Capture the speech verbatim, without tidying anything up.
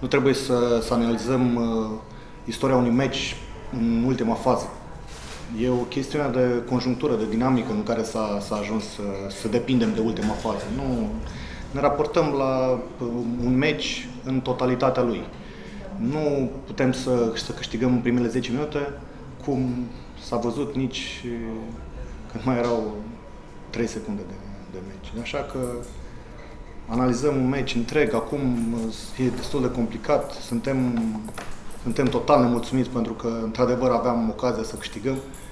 nu trebuie să, să analizăm uh, istoria unui meci în ultima fază. E o chestiune de conjunctură, de dinamică în care s-a, s-a ajuns să, să depindem de ultima fază. Nu, ne raportăm la un meci în totalitatea lui. Nu putem să, să câștigăm în primele zece minute, cum s-a văzut nici când mai erau trei secunde de, de meci. Așa că analizăm un meci întreg, acum e destul de complicat, suntem, suntem total nemulțumiți pentru că într-adevăr aveam ocazia să câștigăm.